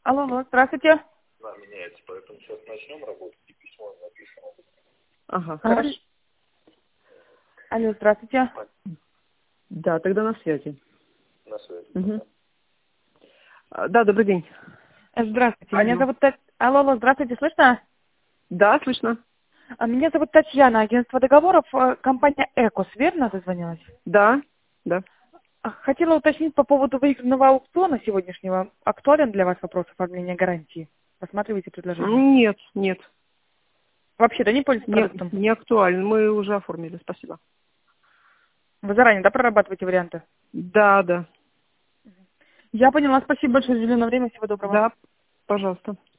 Алло, алло, здравствуйте. Она меняется, поэтому сейчас начнем работать, и письмо написано. Ага, хорошо. Алло, здравствуйте. Да, тогда на связи. На связи. Угу. Да, добрый день. Здравствуйте, Алло. меня зовут Татьяна. Алло, алло, здравствуйте, слышно? Да, слышно. Меня зовут Татьяна, агентство договоров, компания «Экос», верно дозвонилась? Да, да. Хотела уточнить по поводу выигранного аукциона сегодняшнего. Актуален для вас вопрос оформления гарантии? Рассматриваете предложение? Нет, нет. Вообще-то не пользуетесь продуктом? Не актуально. Мы уже оформили, спасибо. Вы заранее, да, прорабатываете варианты? Да, да. Я поняла, спасибо большое за уделенное время, всего доброго. Да, пожалуйста.